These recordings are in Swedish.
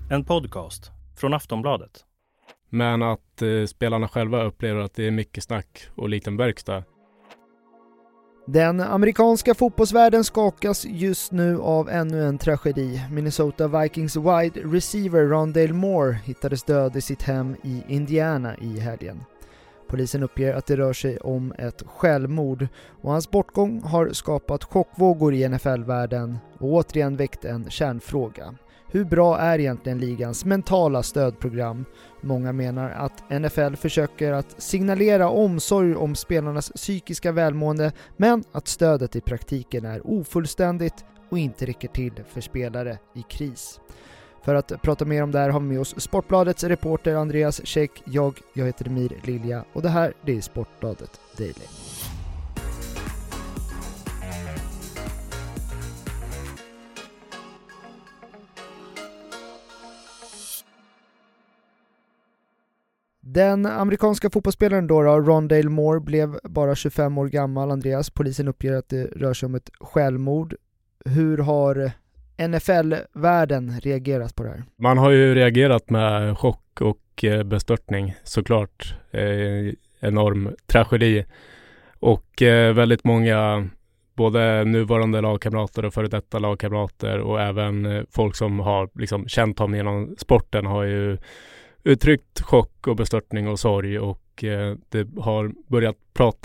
En podcast från Aftonbladet. Men att spelarna själva upplever att det är mycket snack och liten verkstad. Den amerikanska fotbollsvärlden skakas just nu av ännu en tragedi. Minnesota Vikings wide receiver Rondale Moore hittades död i sitt hem i Indiana i helgen. Polisen uppger att det rör sig om ett självmord och hans bortgång har skapat chockvågor i NFL-världen och återigen väckt en kärnfråga. Hur bra är egentligen ligans mentala stödprogram? Många menar att NFL försöker att signalera omsorg om spelarnas psykiska välmående, men att stödet i praktiken är ofullständigt och inte räcker till för spelare i kris. För att prata mer om det här har vi med oss Sportbladets reporter Andreas Käck. Jag heter Emir Lilja och det här är Sportbladet Daily. Den amerikanska fotbollsspelaren då, Rondale Moore, blev bara 25 år gammal. Andreas, polisen uppger att det rör sig om ett självmord. Hur har NFL-världen reagerat på det här? Man har ju reagerat med chock och bestörtning, såklart. Enorm tragedi. Och väldigt många, både nuvarande lagkamrater och före detta lagkamrater och även folk som har liksom känt honom genom sporten har ju uttryckt chock och bestörtning och sorg, och det har börjat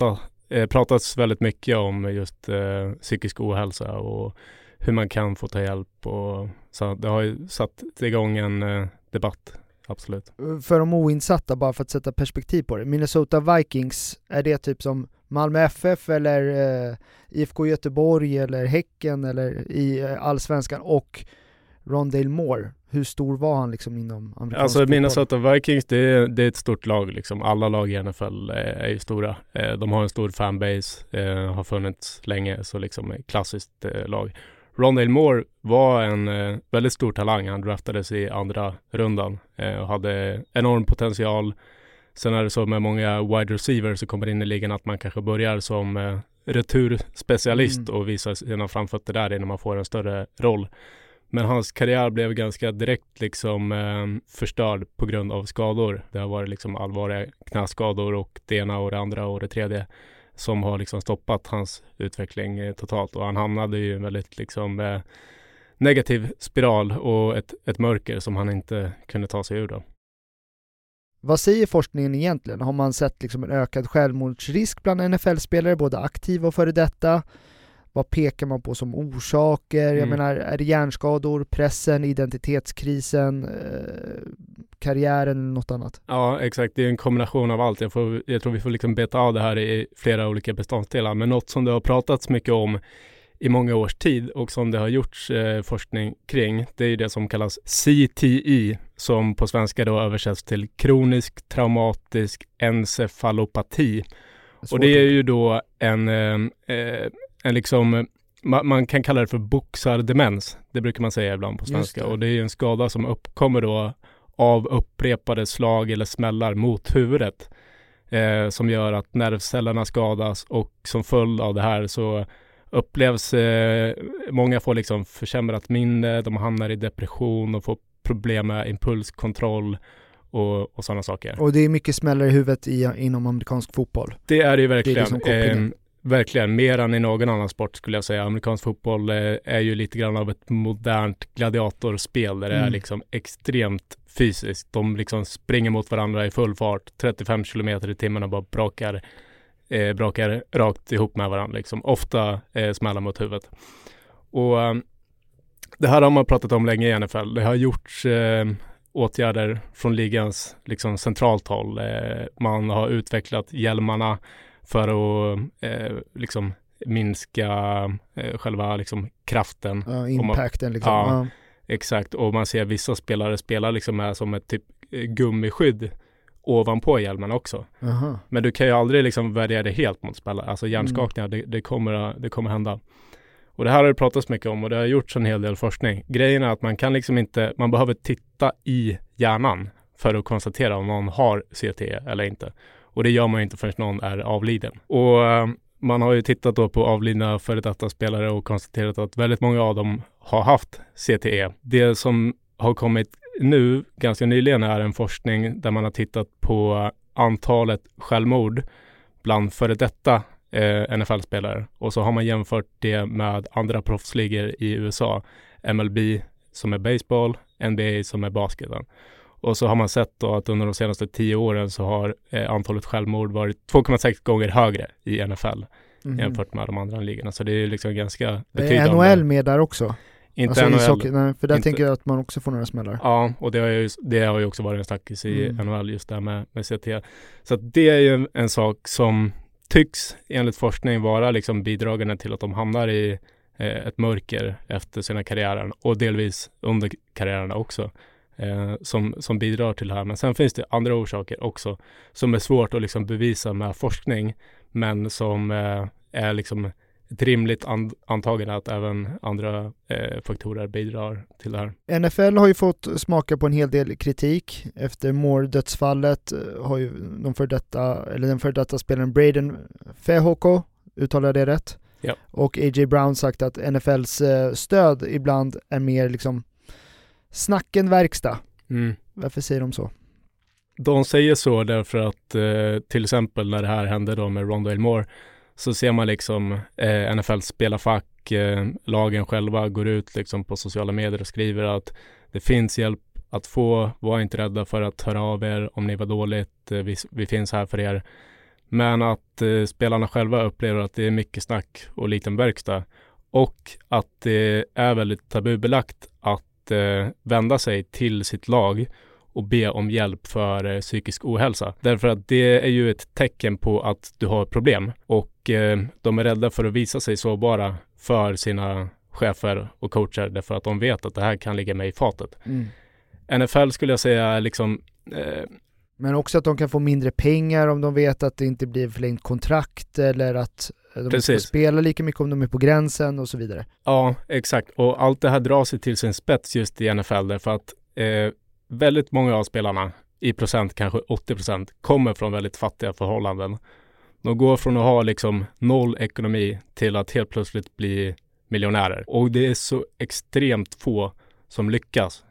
pratats väldigt mycket om just psykisk ohälsa och hur man kan få ta hjälp, och så det har ju satt igång en debatt, absolut. För de oinsatta, bara för att sätta perspektiv på det, Minnesota Vikings, är det typ som Malmö FF eller IFK Göteborg eller Häcken eller i Allsvenskan, och Rondale Moore, hur stor var han liksom inom amerikansk fotboll? Minnesota Vikings, det är ett stort lag liksom. Alla lag i NFL är ju stora. De har en stor fanbase, har funnits länge, så liksom ett klassiskt lag. Rondale Moore var en väldigt stor talang. Han draftades i andra rundan och hade enorm potential. Sen är det så med många wide receivers som kommer in i ligan att man kanske börjar som returspecialist och visar sina framfötter där innan man får en större roll. Men hans karriär blev ganska direkt liksom förstörd på grund av skador. Det har varit liksom allvarliga knäskador och det ena och det andra och det tredje som har liksom stoppat hans utveckling totalt. Och han hamnade i en väldigt liksom negativ spiral och ett mörker som han inte kunde ta sig ur då. Vad säger forskningen egentligen? Har man sett liksom en ökad självmordsrisk bland NFL-spelare, både aktiva och före detta? Vad pekar man på som orsaker? Jag menar, är det hjärnskador, pressen, identitetskrisen, karriären eller något annat? Ja, exakt. Det är en kombination av allt. Jag tror vi får liksom beta av det här i flera olika beståndsdelar. Men något som det har pratats mycket om i många års tid och som det har gjorts forskning kring, det är det som kallas CTE, som på svenska då översätts till kronisk traumatisk encefalopati. Och det är ju då en liksom, man kan kalla det för boxardemens. Det brukar man säga ibland på svenska. Och det är en skada som uppkommer då av upprepade slag eller smällar mot huvudet. Som gör att nervcellerna skadas, och som följd av det här så upplevs många får liksom försämrat minne, de hamnar i depression och får problem med impulskontroll och sådana saker. Och det är mycket smällar i huvudet inom amerikansk fotboll. Det är det ju verkligen. Det är liksom verkligen, mer än i någon annan sport skulle jag säga. Amerikansk fotboll är ju lite grann av ett modernt gladiatorspel där det är liksom extremt fysiskt. De liksom springer mot varandra i full fart, 35 kilometer i timmen och bara brakar rakt ihop med varandra. Liksom. Ofta smäller mot huvudet. Och det här har man pratat om länge i NFL. Det har gjorts åtgärder från ligans liksom centralt håll. Man har utvecklat hjälmarna för att liksom minska själva liksom kraften. Impacten liksom. Ja, exakt. Och man ser vissa spelare spelar liksom här som ett typ gummiskydd ovanpå hjälmen också. Men du kan ju aldrig liksom välja det helt mot spelare. Alltså hjärnskakningar, det kommer hända. Och det här har det pratats mycket om och det har gjorts en hel del forskning. Grejen är att man kan liksom inte, man behöver titta i hjärnan för att konstatera om någon har CTE eller inte. Och det gör man inte förrän någon är avliden. Och man har ju tittat då på avlidna före detta spelare och konstaterat att väldigt många av dem har haft CTE. Det som har kommit nu, ganska nyligen, är en forskning där man har tittat på antalet självmord bland före detta NFL-spelare. Och så har man jämfört det med andra proffsligor i USA. MLB som är baseball, NBA som är basketen. Och så har man sett då att under de senaste 10 åren så har antalet självmord varit 2,6 gånger högre i NFL jämfört med de andra ligorna. Så det är liksom ganska betydande. Är NHL med där också? Inte alltså NHL. Nej, för där tänker jag att man också får några smällar. Ja, och det har ju också varit en snackis i NHL just där med CT. Så att det är ju en sak som tycks enligt forskning vara liksom bidragande till att de hamnar i ett mörker efter sina karriärer och delvis under karriärerna också som bidrar till det här. Men sen finns det andra orsaker också som är svårt att liksom bevisa med forskning, men som är liksom ett rimligt antagande att även andra faktorer bidrar till det här. NFL har ju fått smaka på en hel del kritik. Efter Moore-dödsfallet har ju den för detta spelaren Braden Fehoko, uttalar det rätt? Ja. Och A.J. Brown sagt att NFLs stöd ibland är mer liksom snacken verkstad. Varför säger de så? De säger så därför att till exempel när det här hände då med Rondale Moore, så ser man liksom NFLs spelarfack, lagen själva går ut liksom på sociala medier och skriver att det finns hjälp att få, var inte rädda för att höra av er om ni var dåligt, vi finns här för er. Men att spelarna själva upplever att det är mycket snack och liten verkstad, och att det är väldigt tabubelagt att vända sig till sitt lag och be om hjälp för psykisk ohälsa. Därför att det är ju ett tecken på att du har problem, och de är rädda för att visa sig sårbara för sina chefer och coacher, därför att de vet att det här kan ligga med i fatet. NFL skulle jag säga liksom... Men också att de kan få mindre pengar om de vet att det inte blir förlängt kontrakt, eller att de inte får spela lika mycket om de är på gränsen och så vidare. Ja, exakt. Och allt det här drar sig till sin spets just i NFL, därför att väldigt många av spelarna, i procent kanske 80%, kommer från väldigt fattiga förhållanden. De går från att ha liksom 0 ekonomi till att helt plötsligt bli miljonärer. Och det är så extremt få som lyckas.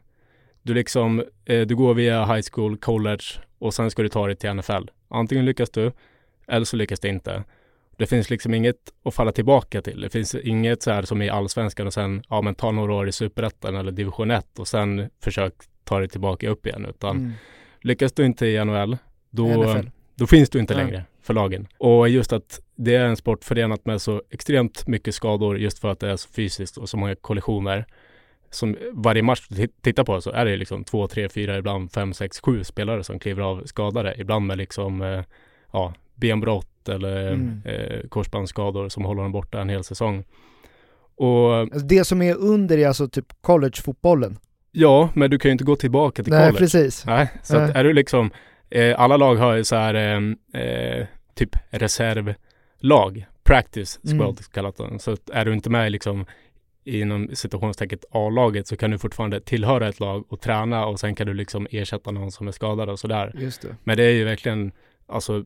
Du går via high school, college, och sen ska du ta dig till NFL. Antingen lyckas du, eller så lyckas det inte. Det finns liksom inget att falla tillbaka till. Det finns inget så här som i allsvenskan och sen ta några år i superettan eller division 1 och sen försök ta dig tillbaka upp igen. Utan lyckas du inte i NHL, då finns du inte längre för lagen. Och just att det är en sport förenat med så extremt mycket skador, just för att det är så fysiskt och så många kollisioner. Som varje match du tittar på, så är det liksom 2, 3, 4, ibland 5, 6, 7 spelare som kliver av skadade. Ibland med liksom benbrott eller korsbandsskador som håller dem borta en hel säsong. Och alltså det som är under är alltså typ college-fotbollen. Ja, men du kan ju inte gå tillbaka till college. Nej, precis. Nej, så att är du liksom alla lag har ju så här typ reservlag, practice squad kallat den. Så att är du inte med liksom inom situationstecket A-laget, så kan du fortfarande tillhöra ett lag och träna, och sen kan du liksom ersätta någon som är skadad och sådär. Just det. Men det är ju verkligen alltså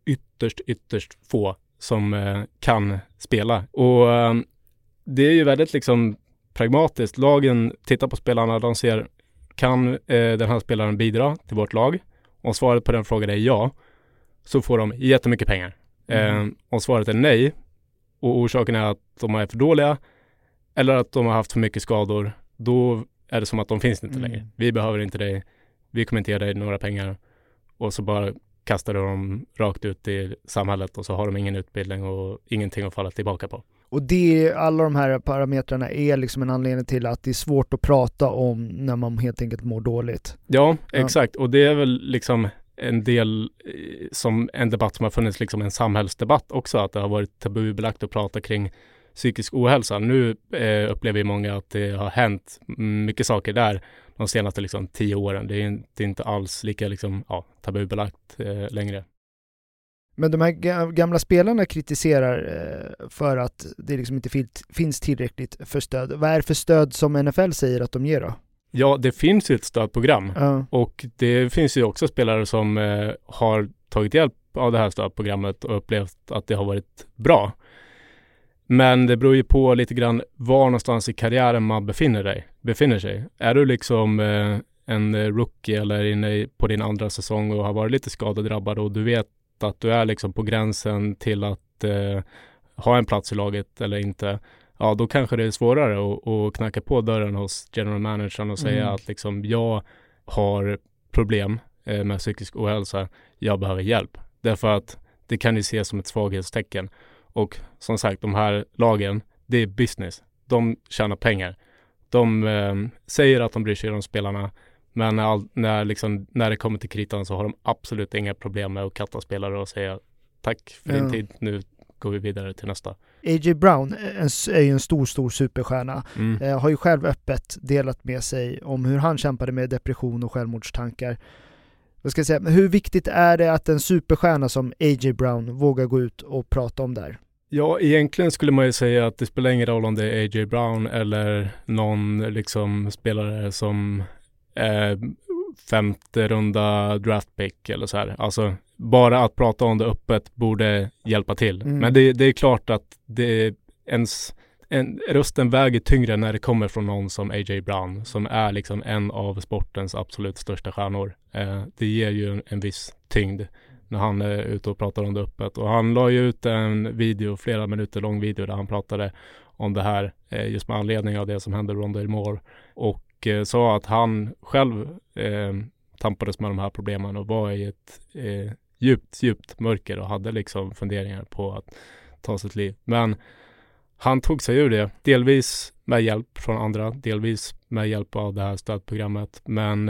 ytterst få som kan spela. Och det är ju väldigt liksom pragmatiskt. Lagen tittar på spelarna, de ser, kan den här spelaren bidra till vårt lag? Om svaret på den frågan är ja, så får de jättemycket pengar. Om svaret är nej, och orsaken är att de är för dåliga eller att de har haft för mycket skador, då är det som att de finns inte längre. Vi behöver inte dig, vi kommer inte ge dig några pengar, och så bara kastar de rakt ut i samhället, och så har de ingen utbildning och ingenting att falla tillbaka på. Och alla de här parametrarna är liksom en anledning till att det är svårt att prata om när man helt enkelt mår dåligt. Ja, exakt. Och det är väl liksom en del som en debatt som har funnits, liksom en samhällsdebatt också, att det har varit tabubelagt att prata kring psykisk ohälsa. Nu upplever ju många att det har hänt mycket saker där de senaste liksom 10 åren. Det är inte alls lika liksom, tabubelagt längre. Men de här gamla spelarna kritiserar för att det liksom inte finns tillräckligt för stöd. Vad är det för stöd som NFL säger att de ger då? Ja, det finns ju ett stödprogram. Och det finns ju också spelare som har tagit hjälp av det här stödprogrammet och upplevt att det har varit bra. Men det beror ju på lite grann var någonstans i karriären man befinner sig. Är du liksom en rookie eller inne på din andra säsong och har varit lite skadedrabbad och du vet att du är liksom på gränsen till att ha en plats i laget eller inte, ja då kanske det är svårare att knacka på dörren hos general managern och säga att liksom, jag har problem med psykisk ohälsa, jag behöver hjälp. Därför att det kan ju ses som ett svaghetstecken. Och som sagt, de här lagen, det är business. De tjänar pengar. De säger att de bryr sig om spelarna, men när det kommer till kritan så har de absolut inga problem med att katta spelare och säga tack för din tid, nu går vi vidare till nästa. A.J. Brown är ju en stor superstjärna. Har ju själv öppet delat med sig om hur han kämpade med depression och självmordstankar. Vad ska jag säga, men hur viktigt är det att en superstjärna som A.J. Brown vågar gå ut och prata om det här? Ja, egentligen skulle man ju säga att det spelar ingen roll om det är A.J. Brown eller någon liksom spelare som femte runda draftpick eller så här. Alltså bara att prata om det öppet borde hjälpa till. Men det är klart att rösten väger tyngre när det kommer från någon som A.J. Brown som är liksom en av sportens absolut största stjärnor. Det ger ju en viss tyngd när han är ute och pratar om det öppet. Och han la ju ut en video, flera minuter lång video där han pratade om det här just med anledning av det som hände Rondale Moore och sa att han själv tampades med de här problemen och var i ett djupt mörker och hade liksom funderingar på att ta sitt liv. Men han tog sig ur det, delvis med hjälp från andra, delvis med hjälp av det här stödprogrammet. Men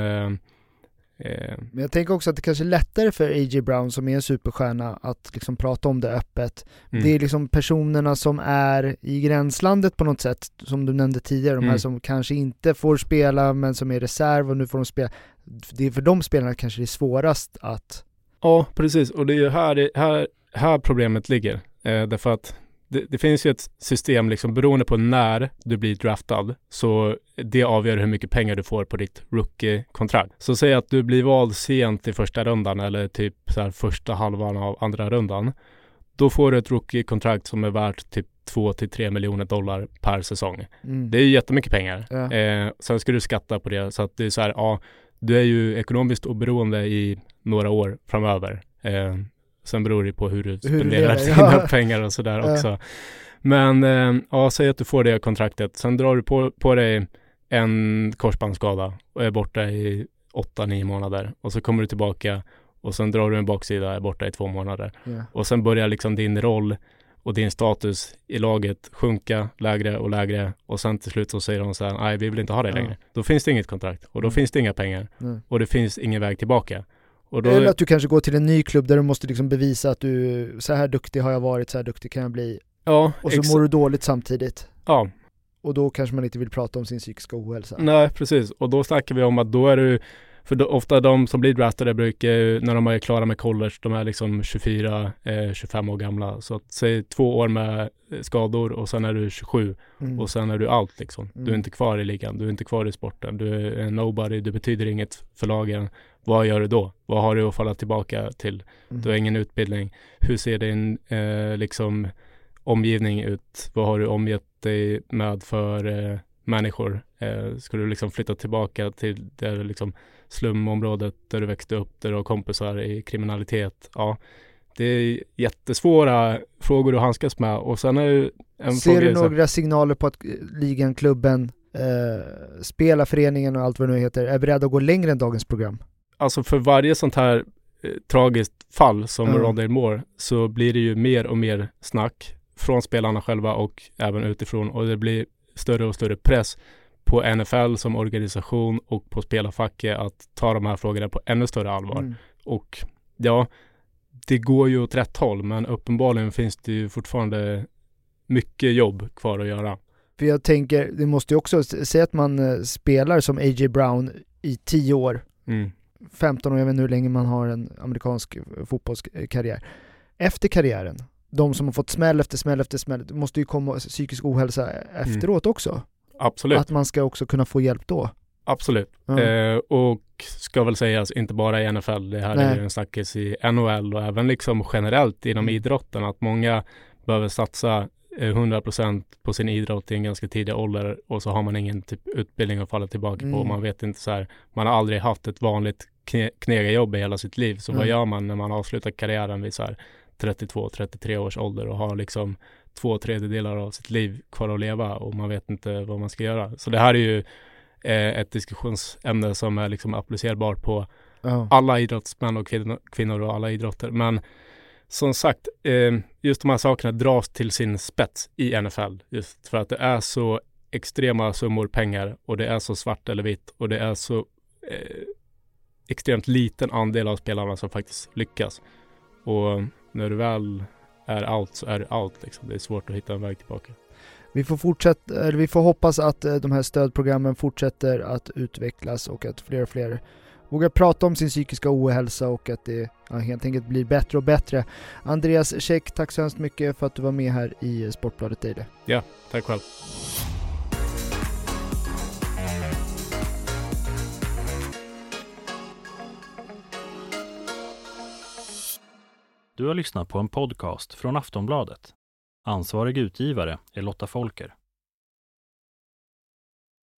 jag tänker också att det kanske är lättare för A.J. Brown som är en superstjärna att liksom prata om det öppet. Det är liksom personerna som är i gränslandet på något sätt, som du nämnde tidigare, de här som kanske inte får spela men som är reserv och nu får de spela. Det är för de spelarna kanske det är svårast att... Ja, precis. Och det är ju här problemet ligger. Därför att det finns ju ett system liksom beroende på när du blir draftad, så det avgör hur mycket pengar du får på ditt rookie-kontrakt. Så säg att du blir vald sent i första rundan eller typ så här första halvan av andra rundan. Då får du ett rookie-kontrakt som är värt typ 2-3 miljoner dollar per säsong. Det är ju jättemycket pengar. Sen ska du skatta på det, så att det är så här, ja, du är ju ekonomiskt oberoende i några år framöver. Sen beror det på hur du spenderar dina pengar och sådär också. Men säg att du får det kontraktet. Sen drar du på dig en korsbandsskada och är borta i 8-9 månader. Och så kommer du tillbaka och sen drar du en baksida, är borta i 2 månader. Och sen börjar liksom din roll och din status i laget sjunka lägre och lägre. Och sen till slut så säger de så här, nej vi vill inte ha det längre. Då finns det inget kontrakt och då finns det inga pengar. Och det finns ingen väg tillbaka. Och då... Eller att du kanske går till en ny klubb där du måste liksom bevisa att du, så här duktig har jag varit, så här duktig kan jag bli. Ja, och så mår du dåligt samtidigt. Ja. Och då kanske man inte vill prata om sin psykiska ohälsa. Nej, precis. Och då snackar vi om att då är du, för då, ofta de som blir draftade brukar, när de är klara med college, de är liksom 24-25 år gamla. Så att, säg 2 år med skador och sen är du 27 och sen är du allt liksom. Du är inte kvar i ligan, du är inte kvar i sporten, du är en nobody, du betyder inget för lagen. Vad gör du då? Vad har du att falla tillbaka till? Du har ingen utbildning. Hur ser din liksom omgivning ut? Vad har du omgett dig med för människor? Ska du liksom flytta tillbaka till det liksom slumområdet där du växte upp, där du har kompisar i kriminalitet? Ja, det är jättesvåra frågor att handskas med. Och sen är ju ser du några signaler på att ligan, klubben, spelarföreningen och allt vad det nu heter är beredda att gå längre än dagens program? Alltså för varje sånt här tragiskt fall som Rondale Moore så blir det ju mer och mer snack från spelarna själva och även utifrån, och det blir större och större press på NFL som organisation och på spelarfacket att ta de här frågorna på ännu större allvar. Och ja, det går ju åt rätt håll, men uppenbarligen finns det ju fortfarande mycket jobb kvar att göra. För jag tänker, det måste ju också säga att man spelar som A.J. Brown i 10 år. 15 år, jag vet inte hur länge man har en amerikansk fotbollskarriär. Efter karriären, de som har fått smäll efter smäll, det måste ju komma psykisk ohälsa efteråt också. Absolut. Att man ska också kunna få hjälp då. Absolut. Och ska väl sägas inte bara i NFL, det här är ju en snackis i NHL och även liksom generellt inom idrotten, att många behöver satsa 100% på sin idrott i en ganska tidig ålder och så har man ingen typ utbildning att falla tillbaka på. Man vet inte så här, man har aldrig haft ett vanligt knegarjobb i hela sitt liv. Så vad gör man när man avslutar karriären vid så här 32-33 års ålder och har liksom 2/3 av sitt liv kvar att leva och man vet inte vad man ska göra. Så det här är ju ett diskussionsämne som är liksom applicerbart på alla idrottsmän och kvinnor och alla idrotter. Men som sagt, just de här sakerna dras till sin spets i NFL. Just för att det är så extrema summor pengar och det är så svart eller vitt och det är så extremt liten andel av spelarna som faktiskt lyckas. Och när du väl är out så är du out. Liksom. Det är svårt att hitta en väg tillbaka. Vi får hoppas att de här stödprogrammen fortsätter att utvecklas och att fler och fler vågar prata om sin psykiska ohälsa och att det helt enkelt blir bättre och bättre. Andreas Käck, tack så hemskt mycket för att du var med här i Sportbladet Daily. Ja, tack själv. Du har lyssnat på en podcast från Aftonbladet. Ansvarig utgivare är Lotta Folker.